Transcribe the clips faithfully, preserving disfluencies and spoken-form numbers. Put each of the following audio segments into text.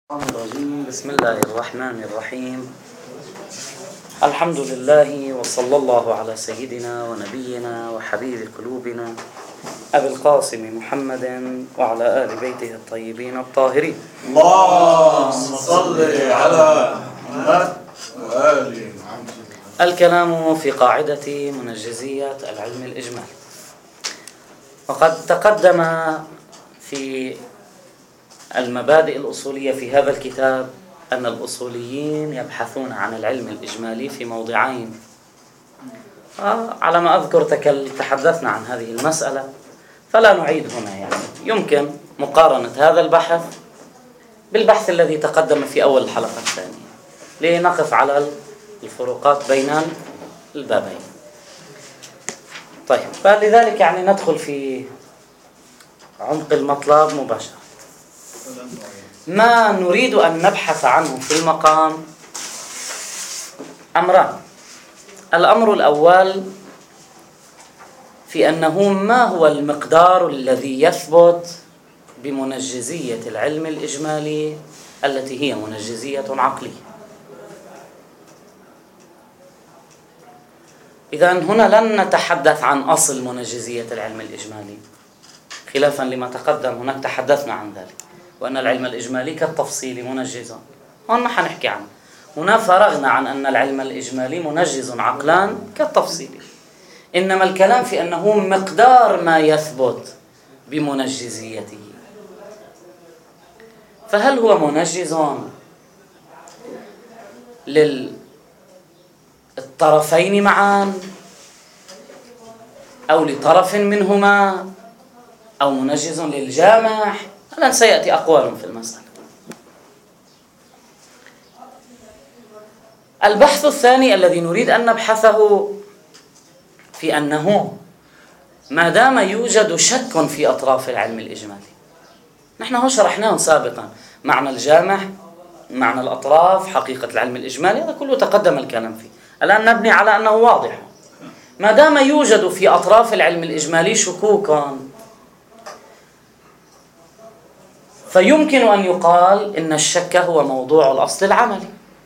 الرجيم. بسم الله الرحمن الرحيم. الحمد لله وصلى الله على سيدنا ونبينا وحبيب قلوبنا أبي القاسم محمد وعلى آل بيته الطيبين الطاهرين. اللهم صل على محمد وآل محمد. الكلام في قاعدة منجزية العلم الإجمالي. وقد تقدم في المبادئ الأصولية في هذا الكتاب أن الأصوليين يبحثون عن العلم الإجمالي في موضعين. على ما أذكر تحدثنا عن هذه المسألة فلا نعيد هنا، يعني يمكن مقارنة هذا البحث بالبحث الذي تقدم في أول الحلقة الثانية لنقف على الفروقات بين البابين. طيب، فلذلك يعني ندخل في عمق المطلب مباشرة. ما نريد أن نبحث عنه في المقام أمران. الأمر الأول في أنه ما هو المقدار الذي يثبت بمنجزية العلم الإجمالي التي هي منجزية عقلية. إذن هنا لن نتحدث عن أصل منجزية العلم الإجمالي، خلافا لما تقدم. هناك تحدثنا عن ذلك وأن العلم الإجمالي كالتفصيل منجز، هون ما حنحكي عنه. هنا فرغنا عن أن العلم الإجمالي منجز عقلان كالتفصيل، إنما الكلام في أنه مقدار ما يثبت بمنجزيته. فهل هو منجز للطرفين معا أو لطرف منهما أو منجز للجامع؟ الآن سيأتي أقوال في المسألة. البحث الثاني الذي نريد أن نبحثه في أنه ما دام يوجد شك في أطراف العلم الإجمالي، نحن هو شرحناه سابقا، معنى الجامع، معنى الأطراف، حقيقة العلم الإجمالي، هذا كله تقدم الكلام فيه. الآن نبني على أنه واضح. ما دام يوجد في أطراف العلم الإجمالي شكوكا، فيمكن أن يقال إن الشك هو موضوع الأصل العملي.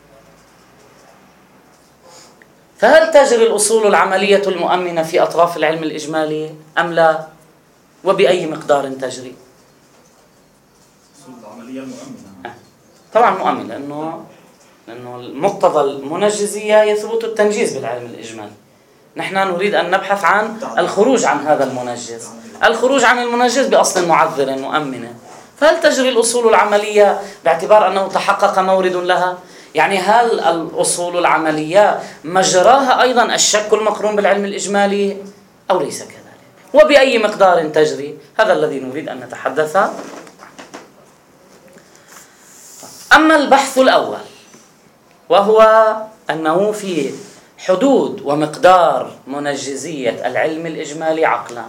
فهل تجري الأصول العملية المؤمنة في أطراف العلم الإجمالي أم لا؟ وبأي مقدار تجري؟ الأصول العملية المؤمنة طبعا مؤمنة، لأنه لأنه المقتضى المنجزية يثبت التنجيز بالعلم الإجمالي. نحن نريد أن نبحث عن الخروج عن هذا المنجز، الخروج عن المنجز بأصل معذر مؤمنة. فهل تجري الأصول العملية باعتبار أنه تحقق مورد لها؟ يعني هل الأصول العملية مجراها أيضا الشك المقرون بالعلم الإجمالي أو ليس كذلك؟ وبأي مقدار تجري؟ هذا الذي نريد أن نتحدث. أما البحث الأول وهو أنه في حدود ومقدار منجزية العلم الإجمالي عقلا.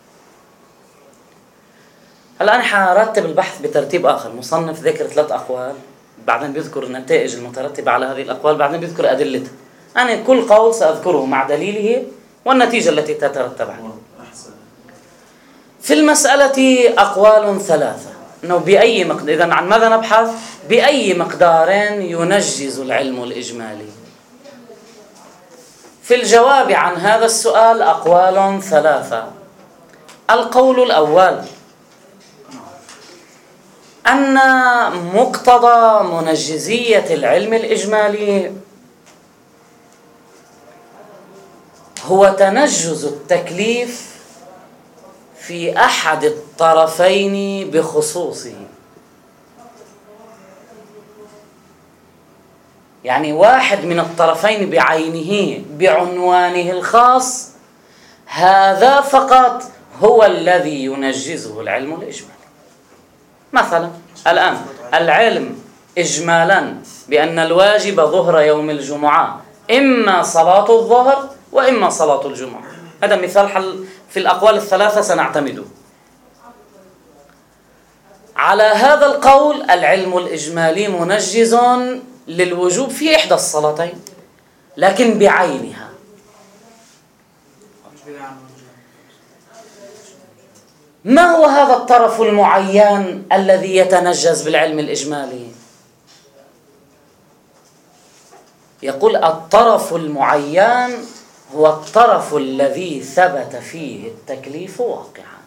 هلا أنا حرتب البحث بترتيب آخر. مصنف ذكر ثلاث أقوال، بعدين بيذكر النتائج المترتبة على هذه الأقوال، بعدين بيذكر أدلتها. أنا كل قول سأذكره مع دليله والنتيجة التي تترتب عليه. في المسألة أقوال ثلاثة، إنه بأي مقدار، إذن عن ماذا نبحث؟ بأي مقدار ينجز العلم الإجمالي. في الجواب عن هذا السؤال أقوال ثلاثة. القول الأول أن مقتضى منجزية العلم الإجمالي هو تنجز التكليف في أحد الطرفين بخصوصه. يعني واحد من الطرفين بعينه بعنوانه الخاص، هذا فقط هو الذي ينجزه العلم الإجمالي. مثلا الآن العلم إجمالا بأن الواجب ظهر يوم الجمعة إما صلاة الظهر وإما صلاة الجمعة، هذا مثال حل في الأقوال الثلاثة سنعتمده. على هذا القول العلم الإجمالي منجز للوجوب في إحدى الصلاتين لكن بعينها. ما هو هذا الطرف المعين الذي يتنجز بالعلم الإجمالي؟ يقول الطرف المعين هو الطرف الذي ثبت فيه التكليف واقعا.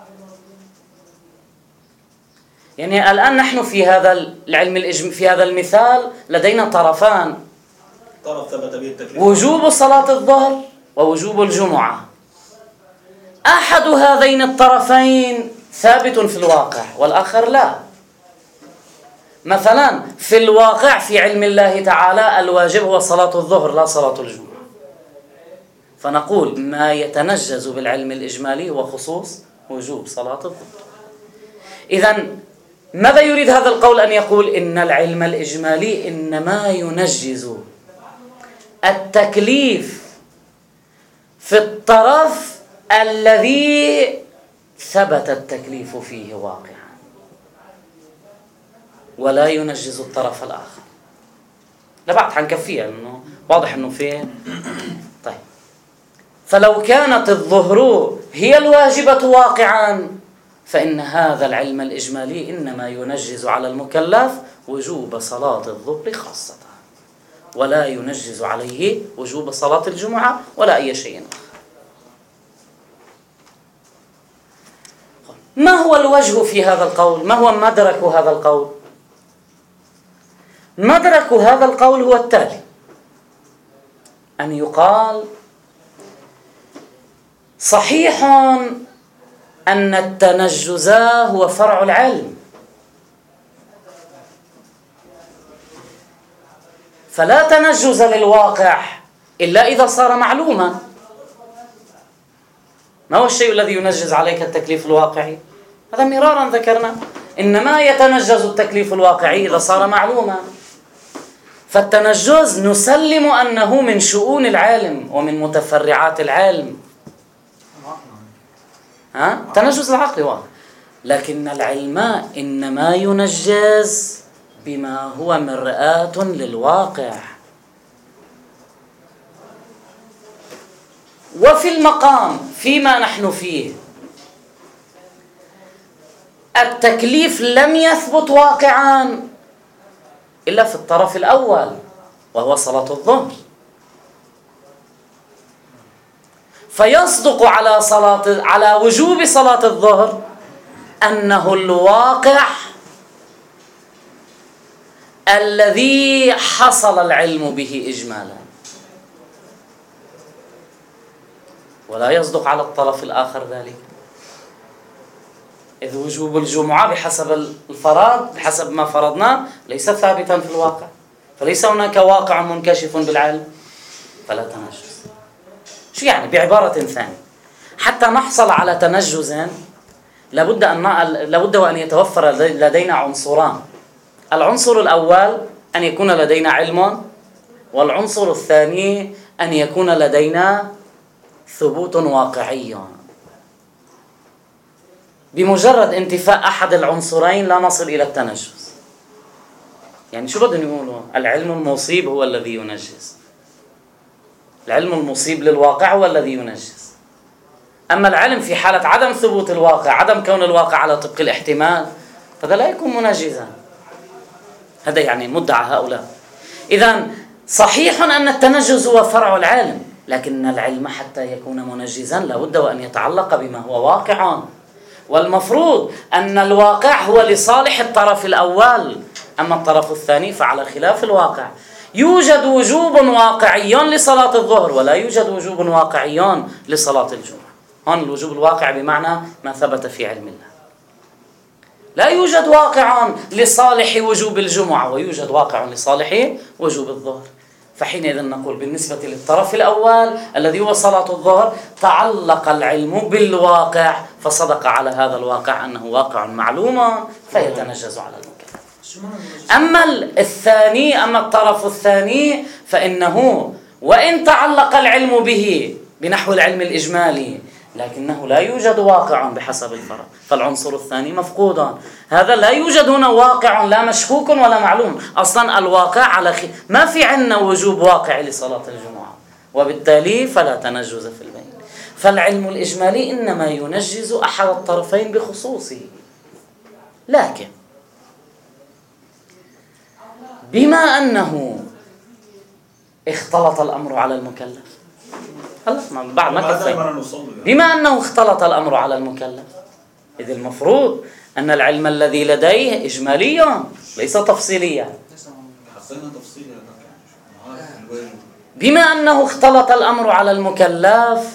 يعني الآن نحن في هذا العلم الإجم... في هذا المثال لدينا طرفان، طرف ثبت به التكليف، وجوب صلاة الظهر ووجوب الجمعة. أحد هذين الطرفين ثابت في الواقع والآخر لا. مثلا في الواقع في علم الله تعالى الواجب هو صلاة الظهر لا صلاة الجمعة، فنقول ما يتنجز بالعلم الإجمالي هو خصوص وجوب صلاة الظهر. إذن ماذا يريد هذا القول أن يقول؟ إن العلم الإجمالي إنما ينجز التكليف في الطرف الذي ثبت التكليف فيه واقعا، ولا ينجز الطرف الآخر. لبعد حنكفيها لأنه واضح أنه فيه. طيب، فلو كانت الظهر هي الواجبة واقعا فإن هذا العلم الإجمالي إنما ينجز على المكلف وجوب صلاة الظهر خاصة، ولا ينجز عليه وجوب صلاة الجمعة ولا أي شيء آخر. ما هو الوجه في هذا القول؟ ما هو مدرك هذا القول؟ مدرك هذا القول هو التالي: أن يقال صحيح أن التنجز هو فرع العلم، فلا تنجز للواقع إلا إذا صار معلوما. ما هو الشيء الذي ينجز عليك التكليف الواقعي؟ هذا مرارا ذكرنا، إنما يتنجز التكليف الواقعي إذا صار معلوما. فالتنجز نسلم أنه من شؤون العالم ومن متفرعات العلم، ها؟ تنجز العقل واضح، لكن العلم إنما ينجز بما هو مرآة للواقع. وفي المقام فيما نحن فيه التكليف لم يثبت واقعا إلا في الطرف الأول وهو صلاة الظهر، فيصدق على صلاة على وجوب صلاة الظهر أنه الواقع الذي حصل العلم به إجمالا، ولا يصدق على الطرف الآخر ذلك، إذ وجوب الجمعة بحسب الفرض بحسب ما فرضنا ليس ثابتا في الواقع، فليس هناك واقع منكشف بالعلم، فلا تنجز. شو يعني؟ بعبارة ثانية، حتى نحصل على تنجز لابد أن لابد وأن يتوفر لدينا عنصران. العنصر الأول أن يكون لدينا علم، والعنصر الثاني أن يكون لدينا ثبوت واقعي. بمجرد انتفاء أحد العنصرين لا نصل إلى التنجز. يعني شو بدهم يقولوا؟ العلم المصيب هو الذي ينجز، العلم المصيب للواقع هو الذي ينجز. أما العلم في حالة عدم ثبوت الواقع، عدم كون الواقع على طبق الاحتمال، فهذا لا يكون منجزا. هذا يعني مدعى هؤلاء. إذن صحيح أن التنجز هو فرع العلم، لكن العلم حتى يكون منجزا لابد وأن يتعلق بما هو واقع، والمفروض أن الواقع هو لصالح الطرف الأول، أما الطرف الثاني فعلى خلاف الواقع. يوجد وجوب واقعي لصلاة الظهر ولا يوجد وجوب واقعي لصلاة الجمعة. هون الوجوب الواقع بمعنى ما ثبت في علم الله. لا يوجد واقع لصالح وجوب الجمعة ويوجد واقع لصالح وجوب الظهر. فحينئذ نقول بالنسبة للطرف الأول الذي هو صلاة الظهر تعلق العلم بالواقع، فصدق على هذا الواقع أنه واقع معلوم فيتنجز على المكلف. أما الثاني أما الطرف الثاني فإنه وإن تعلق العلم به بنحو العلم الإجمالي لكنه لا يوجد واقع بحسب الفرض، فالعنصر الثاني مفقود. هذا لا يوجد هنا واقع لا مشكوك ولا معلوم، أصلا الواقع على خ... ما في عندنا وجوب واقع لصلاة الجمعة، وبالتالي فلا تنجز في البين. فالعلم الإجمالي إنما ينجز أحد الطرفين بخصوصه، لكن بما أنه اختلط الأمر على المكلف. هلا بعد ما كفينا. يعني. بما أنه اختلط الأمر على المكلف، إذ المفروض أن العلم الذي لديه إجمالي ليس تفصيليا. بما أنه اختلط الأمر على المكلف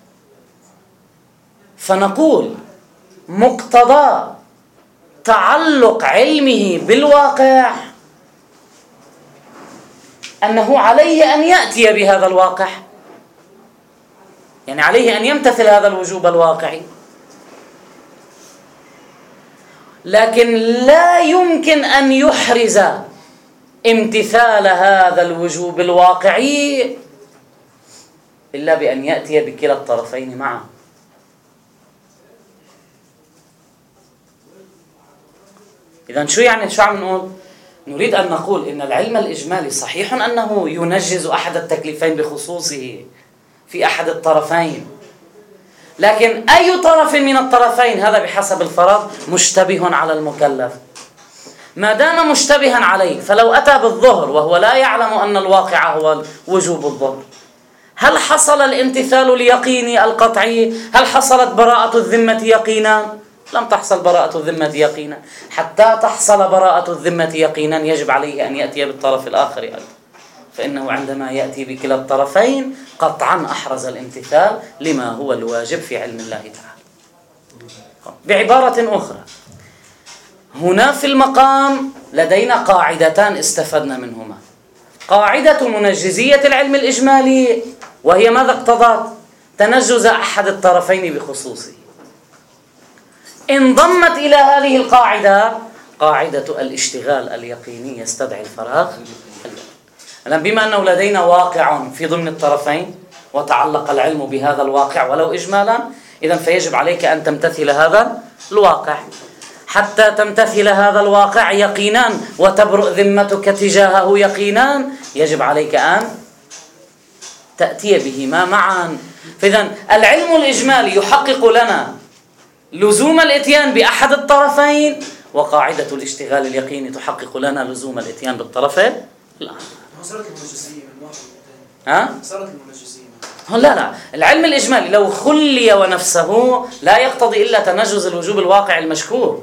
فنقول مقتضى تعلق علمه بالواقع أنه عليه أن يأتي بهذا الواقع، يعني عليه أن يمتثل هذا الوجوب الواقعي، لكن لا يمكن أن يحرز امتثال هذا الوجوب الواقعي إلا بأن يأتي بكلا الطرفين معا. إذن شو يعني شو عم نقول؟ نريد أن نقول إن العلم الإجمالي صحيح أنه ينجز أحد التكليفين بخصوصه في أحد الطرفين، لكن أي طرف من الطرفين هذا بحسب الفرض مشتبه على المكلف. ما دام مشتبها عليه، فلو أتى بالظهر وهو لا يعلم أن الواقع هو وجوب الظهر، هل حصل الامتثال اليقيني القطعي؟ هل حصلت براءة الذمة يقينا؟ لم تحصل براءة الذمة يقينا. حتى تحصل براءة الذمة يقينا يجب عليه أن يأتي بالطرف الآخر أيضا، فإنه عندما يأتي بكلا الطرفين قطعا أحرز الامتثال لما هو الواجب في علم الله تعالى. بعبارة أخرى، هنا في المقام لدينا قاعدتان استفدنا منهما. قاعدة منجزية العلم الإجمالي، وهي ماذا اقتضت؟ تنجز أحد الطرفين بخصوصه. انضمت إلى هذه القاعدة قاعدة الاشتغال اليقيني يستدعي الفراغ. الآن بما أنه لدينا واقع في ضمن الطرفين وتعلق العلم بهذا الواقع ولو إجمالا، إذن فيجب عليك أن تمتثل هذا الواقع. حتى تمتثل هذا الواقع يقينا وتبرؤ ذمتك تجاهه يقينا، يجب عليك أن تأتي بهما معا. فإذن العلم الإجمالي يحقق لنا لزوم الإتيان بأحد الطرفين، وقاعدة الاشتغال اليقيني تحقق لنا لزوم الإتيان بالطرفين الآخر. صارت المنجزية من واحد ها؟ صارت المنجزية. لا لا، العلم الإجمالي لو خلي ونفسه لا يقتضي إلا تنجز الوجوب الواقع المشكوك.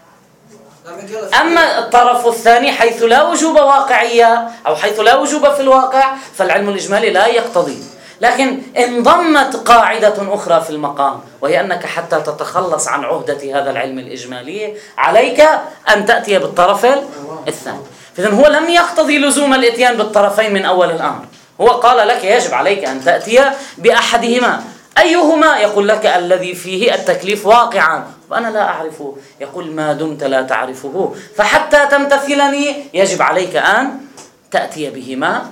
أما الطرف الثاني حيث لا وجوب واقعية أو حيث لا وجوب في الواقع فالعلم الإجمالي لا يقتضي. لكن انضمت قاعدة أخرى في المقام، وهي أنك حتى تتخلص عن عهدة هذا العلم الإجمالي عليك أن تأتي بالطرف الثاني. فإذن هو لم يقتضي لزوم الإتيان بالطرفين من أول الأمر، هو قال لك يجب عليك أن تأتي بأحدهما. أيهما؟ يقول لك الذي فيه التكليف واقعا، وأنا لا أعرفه. يقول ما دمت لا تعرفه فحتى تمتثلني يجب عليك أن تأتي بهما.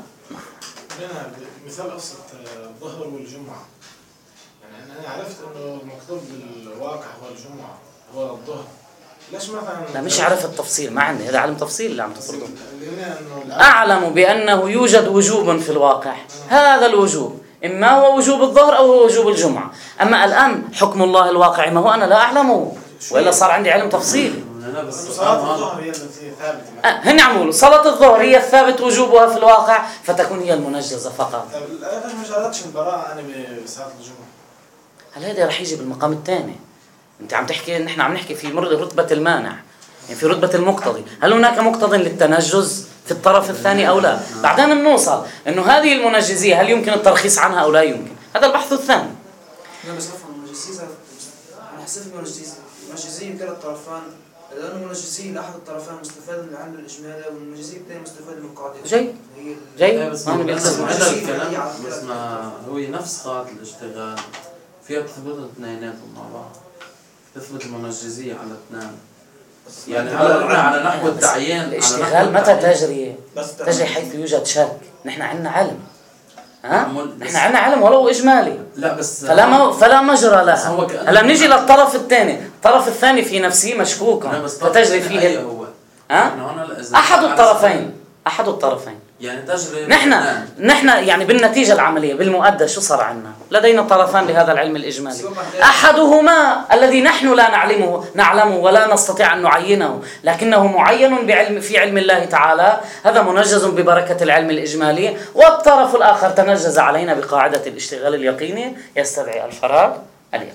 مثال أبسط، الظهر والجمعة، يعني أنا عرفت إنه المكتوب بالواقع هو الجمعة هو الظهر، ليش مثلا؟ لا مش عارف التفصيل، ما عندي هذا علم تفصيل اللي عم تفرضه. أعلم بأنه يوجد وجوب في الواقع، هذا الوجوب إما هو وجوب الظهر أو هو وجوب الجمعة. أما الآن حكم الله الواقعي ما هو أنا لا أعلمه، وإلا صار عندي علم تفصيلي. صلاة الظهر هي التي ثابتة. هن عمولوا صلاة الظهر هي الثابت وجوبها في الواقع فتكون هي المنجزة فقط. ليش ما شرطتش البراءة أنا بصلاة الجمعة؟ هل هذا رح يجي بالمقام الثاني؟ أنت عم تحكي، نحن عم نحكي في رتبة المانع، يعني في رتبة المقتضي. هل هناك مقتضي للتنجز في الطرف الثاني أو لا؟ بعدين بنوصل إنه هذه المنجزية هل يمكن الترخيص عنها أو لا يمكن؟ هذا البحث الثاني. لا بس أفهم المنجزية، أنا حسيت المنجزية المنجزية كلا الطرفان، لأن المنجزية لأحد الطرفين مستفاد من العلم الإجمالي والمنجزية الثانية مستفاد من القاعدة. جيد. جيد. بس ما بيلزم هذا الكلام، بس ما هو نفس قاعدة الاشتغال فيها تثبت اثنيناتهم مع بعض، تثبت المنجزية على اثنين. يعني هلا على نحو التعيين الاشتغال متى تجري؟ تجري حيث يوجد شك. نحن عندنا علم، ها؟ نحن عندنا علم ولو إجمالي. لا بس فلا ما فلا مجرى لها. هلا بنيجي للطرف الثاني، الطرف الثاني في نفسه مشكوك فتجري فيه هو ها؟ أحد الطرفين أحد الطرفين. يعني تجري نحن نحن يعني بالنتيجة العملية بالمؤدى شو صار عندنا؟ لدينا طرفان لهذا العلم الإجمالي. أحدهما الذي نحن لا نعلمه نعلمه ولا نستطيع أن نعينه، لكنه معين بعلم في علم الله تعالى، هذا منجز ببركة العلم الإجمالي، والطرف الآخر تنجز علينا بقاعدة الاشتغال اليقيني يستدعي الفراغ اليقيني.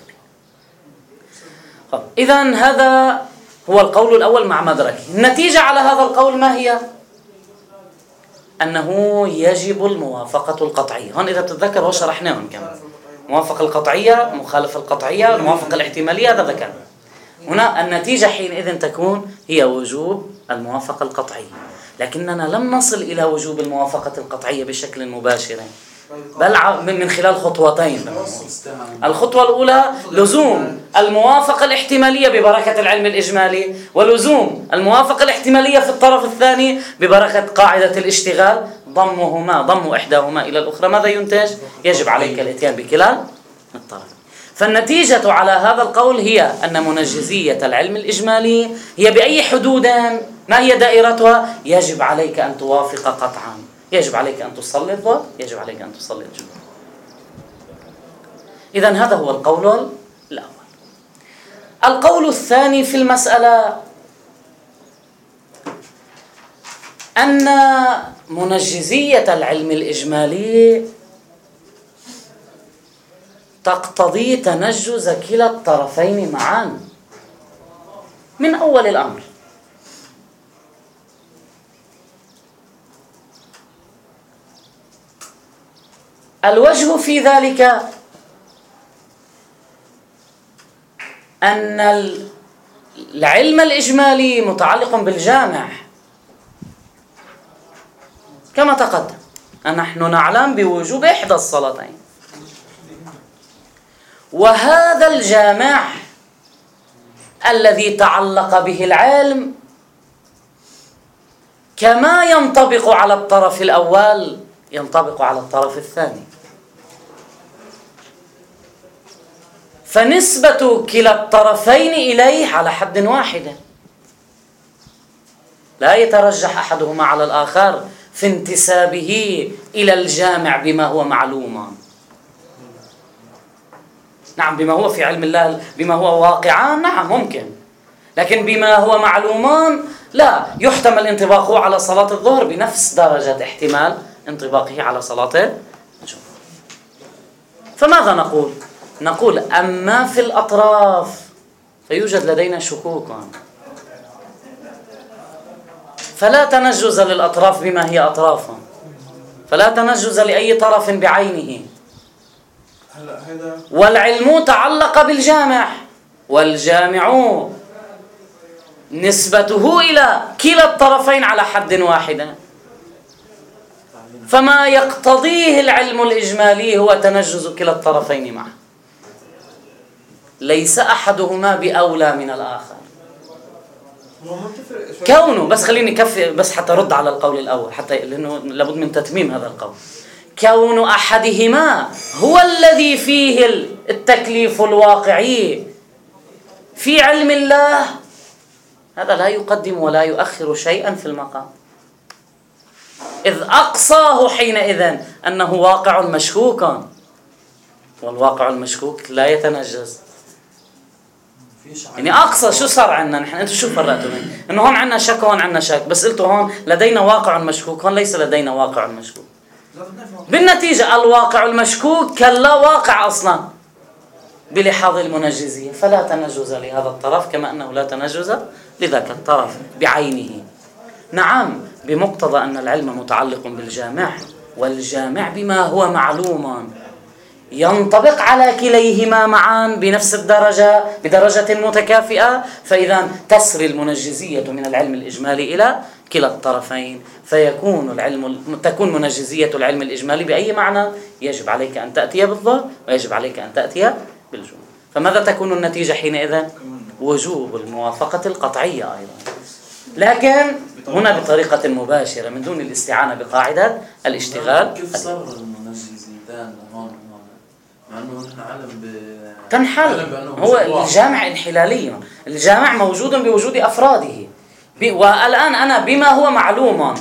إذن هذا هو القول الأول مع مدركه. النتيجة على هذا القول ما هي؟ أنه يجب الموافقة القطعية. هون إذا بتتذكر هو شرحناهم كمان. موافقة القطعية، مخالفة القطعية، الموافقة الاحتمالية، هذا ذكر. هنا النتيجة حينئذ تكون هي وجوب الموافقة القطعية، لكننا لم نصل إلى وجوب الموافقة القطعية بشكل مباشر، بل من خلال خطوتين. الخطوة الأولى لزوم الموافقة الاحتمالية ببركة العلم الإجمالي، ولزوم الموافقة الاحتمالية في الطرف الثاني ببركة قاعدة الاشتغال، ضمهما ضم إحداهما إلى الأخرى. ماذا ينتج؟ يجب عليك الاتيان بكلا الطرف. فالنتيجة على هذا القول هي أن منجزية العلم الإجمالي هي بأي حدود؟ ما هي دائرتها؟ يجب عليك أن توافق قطعا، يجب عليك أن تصلي الظهر، يجب عليك أن تصلي الجمعة. إذن هذا هو القول الأول. القول الثاني في المسألة أن منجزية العلم الإجمالي تقتضي تنجز كلا الطرفين معا من أول الأمر. الوجه في ذلك أن العلم الإجمالي متعلق بالجامع كما تقدم. نحن نعلم بوجوب إحدى الصلاتين، وهذا الجامع الذي تعلق به العلم كما ينطبق على الطرف الأول ينطبق على الطرف الثاني. فنسبة كلا الطرفين إليه على حد واحد، لا يترجح أحدهما على الآخر في انتسابه إلى الجامع بما هو معلوم. نعم، بما هو في علم الله، بما هو واقعان، نعم ممكن، لكن بما هو معلومان لا يحتمل انطباقه على صلاة الظهر بنفس درجة احتمال انطباقه على صلاة الجمعة. فماذا نقول؟ نقول أما في الأطراف فيوجد لدينا شكوك، فلا تنجز للأطراف بما هي أطراف، فلا تنجز لأي طرف بعينه. والعلم تعلق بالجامع، والجامع نسبته إلى كلا الطرفين على حد واحد، فما يقتضيه العلم الإجمالي هو تنجز كلا الطرفين معه، ليس أحدهما بأولى من الآخر. كونه بس خليني كفي بس حتى رد على القول الأول، حتى لأنه لابد من تتميم هذا القول. كون أحدهما هو الذي فيه التكليف الواقعي في علم الله، هذا لا يقدم ولا يؤخر شيئا في المقام، إذ أقصاه حينئذ أنه واقع مشكوك، والواقع المشكوك لا يتنجز. يعني أقصى شو صار عندنا نحن؟ أنتوا شو فرقتوا بين إنه هون عندنا شك وهون عندنا شك، بس قلتوا هون لدينا واقع مشكوك، هون ليس لدينا واقع مشكوك. بالنتيجة الواقع المشكوك كلا واقع أصلا بلحاظ المنجزية، فلا تنجز لهذا الطرف كما أنه لا تنجز لذاك الطرف بعينه. نعم، بمقتضى أن العلم متعلق بالجامع، والجامع بما هو معلوم ينطبق على كليهما معا بنفس الدرجة بدرجة متكافئة، فإذا تسري المنجزية من العلم الإجمالي إلى كلا الطرفين، فيكون العلم تكون منجزية العلم الإجمالي بأي معنى؟ يجب عليك أن تأتي بالظهر ويجب عليك أن تأتي بالجمعة. فماذا تكون النتيجة حينئذ؟ وجوب الموافقة القطعية أيضا، لكن هنا بطريقة مباشرة من دون الاستعانة بقاعدة الاشتغال. كيف صار المنجزيتان هون مع انه نحن عالم ب تنحل؟ هو الجامع انحلالي، الجامع موجود بوجود افراده، والان انا بما هو معلوم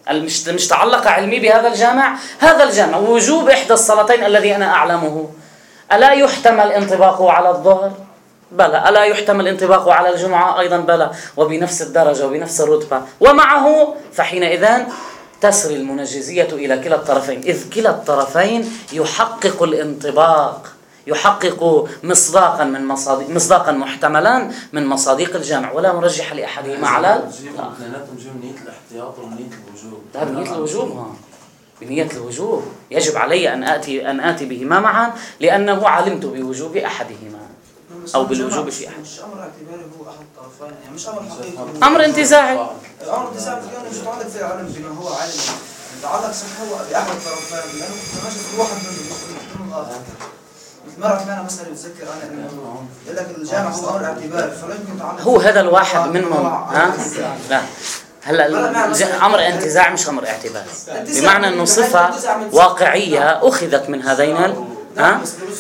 مش مش تعلق علمي بهذا الجامع، هذا الجامع وجوب إحدى الصلاتين الذي أنا أعلمه، ألا يحتمل انطباقه على الظهر؟ بلى. ألا يحتمل انطباقه على الجمعة؟ أيضا بلى، وبنفس الدرجة وبنفس الرتبة. ومعه فحينئذ تسري المنجزية إلى كلا الطرفين، إذ كلا الطرفين يحقق الانطباق، يحقق مصداقا من مصادق مصداقا محتملا من مصادق الجامع، ولا مرجح لأحدهما على لا. بنية الاحتياط وبنية الوجوب. لا بنية الوجوب، ها بنية الوجوب يجب علي أن آتي أن آتي بهما معا لأنه علمت بوجوب أحدهما أو بالوجوب في أحد. مش أمر اعتباري هو أحد الطرفين، يعني مش أمر حقيقي. أمر انتزاعي. الأمر انتزاعي مش متعلق في العلم بما هو علم، متعلق صح هو بأحد الطرفين، لأنه ماشي في واحد من الآخر. مرة معنا مثلا يتذكر أنا يقول لك الجامع هو أمر اعتباري، فلا يمكن تعلق. هو هذا الواحد منهم، ها؟ لا. هلا أمر انتزاع مش أمر اعتبار، بمعنى أنه صفة واقعية أخذت من هذين ال ها؟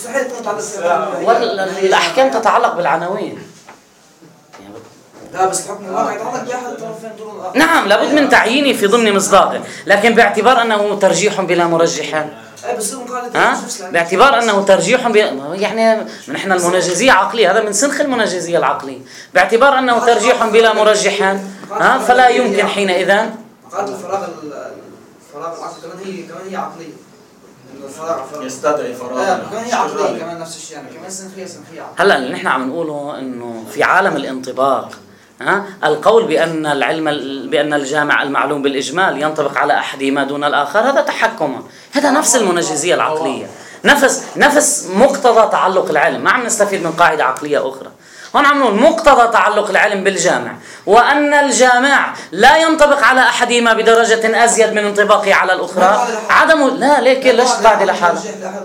والأحكام تتعلق بالعناوين. لا بس الحكم الواقع يتعلق بأحد الطرفين دون الآخر. نعم لابد من تعيينه في ضمن مصداقه، لكن باعتبار أنه ترجيح بلا مرجح. ها؟ باعتبار أنه ترجيح بي... يعني نحن المنجزية عقلية، هذا من سنخ المنجزية العقلية، باعتبار أنه ترجيح بلا مرجح ها فلا يمكن حينئذ. قاعدة الفراغ الفراغ العقل كمان هي كمان هي عقلية. الفراغ يستدعي فراغ. اه كمان هي عقلية كمان نفس الشيء، يعني كمان سنخية سنخية عقلية. هلا اللي نحن عم نقوله إنه في عالم الانطباق ها القول بأن العلم بأن الجامع المعلوم بالإجمال ينطبق على أحدهما دون الآخر هذا تحكم، هذا نفس المنجزية العقلية، نفس نفس مقتضى تعلق العلم. ما عم نستفيد من قاعدة عقلية أخرى، هون عم نقول مقتضى تعلق العلم بالجامع، وأن الجامع لا ينطبق على أحدهما بدرجة أزيد من انطباقه على الأخرى عدم. لا ليك ليش قاعدة لحالها؟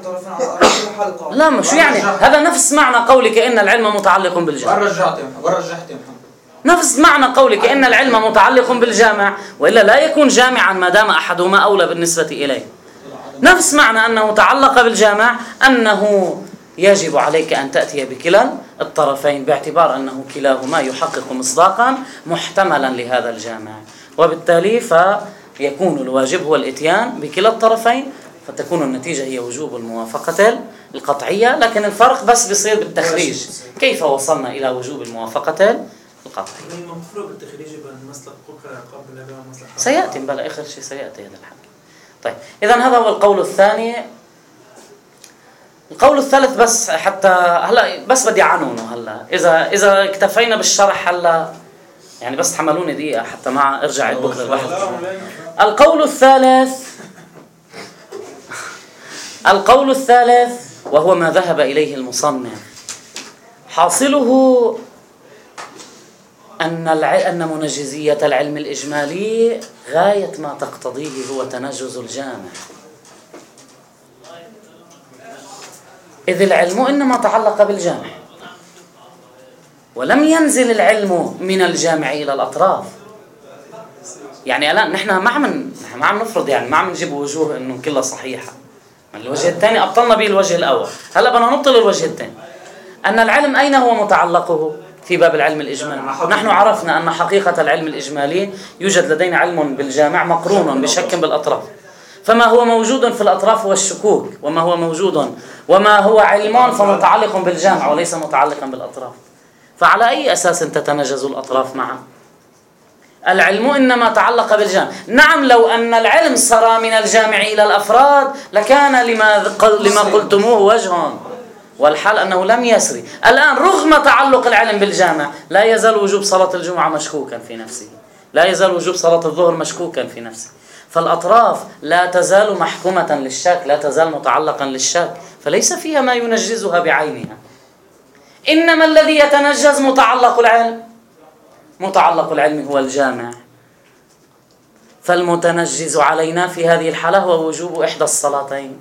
لا مش يعني هذا نفس معنى قولك إن العلم متعلق بالجامع. ورجعت ورجحت نفس معنى قولك إن العلم متعلق بالجامع، وإلا لا يكون جامعا ما دام أحدهما أولى بالنسبة إليه. نفس معنى أنه تعلق بالجامع أنه يجب عليك أن تأتي بكلا الطرفين باعتبار أنه كلاهما يحقق مصداقا محتملا لهذا الجامع، وبالتالي فيكون الواجب هو الإتيان بكلا الطرفين، فتكون النتيجة هي وجوب الموافقة القطعية. لكن الفرق بس بيصير بالتخريج، كيف وصلنا إلى وجوب الموافقة القطعية. المفروض بالتخريج بين مسلك قبل مسلك سيأتي بلا آخر شيء سيأتي هذا الحكي. طيب إذا هذا هو القول الثاني. القول الثالث بس حتى هلا بس بدي عنونه هلا إذا إذا اكتفينا بالشرح هلا يعني بس تحملوني دقيقة حتى ما أرجع بكرة الواحد. القول الثالث القول الثالث وهو ما ذهب إليه المصنف، حاصله أن أن منجزية العلم الإجمالي غاية ما تقتضيه هو تنجز الجامع، إذ العلم إنما تعلق بالجامع، ولم ينزل العلم من الجامع إلى الأطراف. يعني الآن نحن ما عم ما عم نفرض يعني ما عم نجيب وجوه إنه كلها صحيحة. الوجه الثاني أبطلنا به الوجه الأول، هلا بدنا نبطل الوجه الثاني. أن العلم أين هو متعلقه في باب العلم الإجمالي؟ نحن عرفنا أن حقيقة العلم الإجمالي يوجد لدينا علم بالجامع مقرون بشك بالأطراف، فما هو موجود في الأطراف هو الشكوك، وما هو موجود وما هو علم فمتعلق بالجامع وليس متعلقا بالأطراف. فعلى أي أساس تتنجز الأطراف معا؟ العلم إنما تعلق بالجامع. نعم لو أن العلم سرى من الجامع إلى الأفراد لكان لما لما قلتموه وجه، والحال أنه لم يسري. الآن رغم تعلق العلم بالجامع لا يزال وجوب صلاة الجمعة مشكوكا في نفسه، لا يزال وجوب صلاة الظهر مشكوكا في نفسه، فالأطراف لا تزال محكومة للشك، لا تزال متعلقا للشك، فليس فيها ما ينجزها بعينها. إنما الذي يتنجز متعلق العلم، متعلق العلم هو الجامع، فالمتنجز علينا في هذه الحالة هو وجوب إحدى الصلاتين.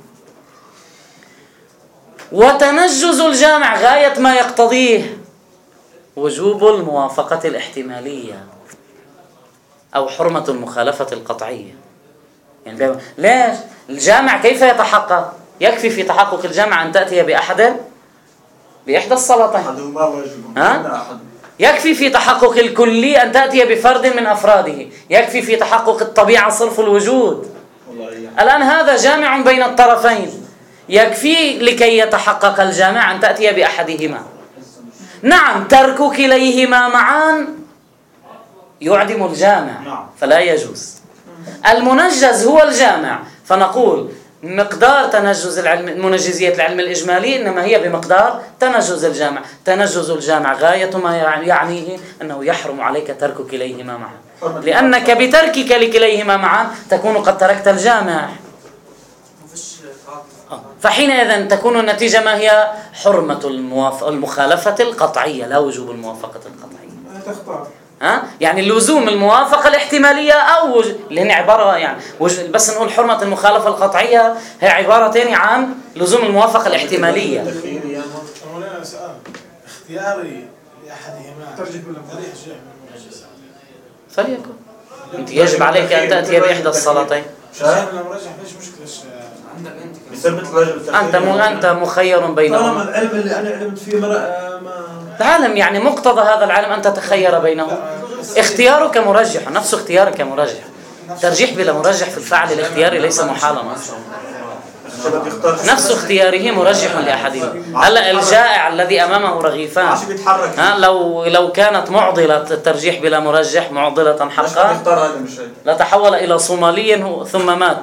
وتنجز الجامع غاية ما يقتضيه وجوب الموافقة الاحتمالية أو حرمة المخالفة القطعية. يعني ليش؟ الجامع كيف يتحقق؟ يكفي في تحقق الجامع أن تأتي بأحد بإحدى الصلاتين. أحدهما واجب. ها؟ يكفي في تحقق الكلي أن تأتي بفرد من أفراده، يكفي في تحقق الطبيعة صرف الوجود. الآن هذا جامع بين الطرفين، يكفي لكي يتحقق الجامع أن تأتي بأحدهما. نعم، ترك كليهما معا يعدم الجامع فلا يجوز. المنجز هو الجامع، فنقول مقدار تنجز العلم منجزية العلم الإجمالي إنما هي بمقدار تنجز الجامع. تنجز الجامع غاية ما يعنيه أنه يحرم عليك ترك كليهما معا، لأنك بتركك لكليهما معا تكون قد تركت الجامع. فحينئذ تكون النتيجة ما هي؟ حرمة الموافق المخالفة القطعية لا وجوب الموافقة القطعية. تختار ها يعني لزوم الموافقة الاحتمالية أو اللي هن عبارة يعني بس نقول حرمة المخالفة القطعية هي عبارة تانية عن لزوم الموافقة الاحتمالية. مولانا سؤال اختياري لأحدهما ترجح ولا ترجح فليكن أنت يجب عليك أن تأتي بإحدى الصلاتين. لما رجح ليش مشكلة عندك انت بيصير مثل رجل التخيير. أنت م... أنت مخير بينهما. طالما العلم اللي أنا علمت فيه مرأة ما العالم يعني مقتضى هذا العالم أن تتخير بينهم. اختيارك مرجح، نفس اختيارك مرجح. ترجيح بلا مرجح في الفعل الاختياري ليس محالا. نفس اختياره مرجح لأحدهما. هلا الجائع الذي أمامه رغيفان ها لو لو كانت معضلة الترجيح بلا مرجح معضلة حقا لتحول إلى صومالي ثم مات.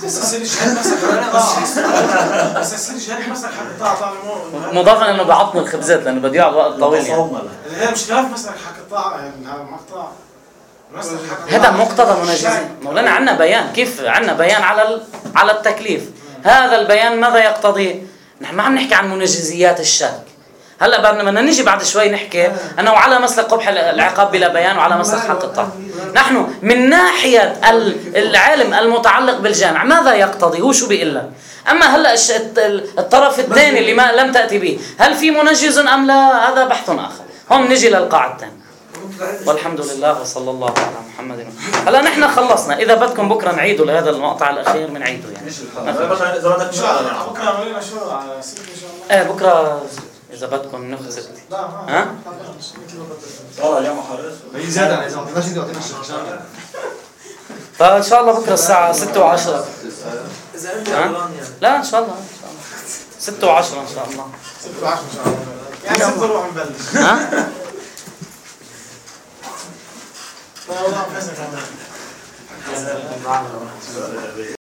مضافا انه بعطم الخبزات لانه بده يقعد وقت طويل يعني. هي مشكلة في مسألة حق الطاعة يعني هذا مقطع. هذا مقتضى منجزين. مولانا عندنا بيان، كيف عندنا بيان على على التكليف. هذا البيان ماذا يقتضي؟ نحن ما عم نحكي عن منجزيات الشك. هلا بدنا نجي بعد شوي نحكي انه على مسلك قبح العقاب بلا بيان وعلى مسلك حق الطاعة. نحن من ناحية العلم المتعلق بالجامع ماذا يقتضي؟ هو شو بيقول لك؟ اما هلا الطرف الثاني اللي ما لم تأتي به هل في منجز ام لا؟ هذا بحث اخر. هم نجي للقاعدة الثانية. والحمد لله وصلى الله على محمد. هلا نحن خلصنا، اذا بدكم بكره نعيدوا لهذا المقطع الاخير بنعيده يعني. بكره عملنا شو على ستة ان شاء الله. ايه بكره اذا بدكم نخذ ها؟ والله اليوم حارس. هي زيادة عن إذا ماشي تعطينا الشغل. فان شاء الله بكره الساعه ستة وعشرة. إذا أنت يعني. لا ان شاء الله ان شاء الله ستة وعشرة ان شاء الله. ستة وعشرة ان شاء الله. يعني ستة نروح نبلش. ها؟ لا والله فيصل كمان.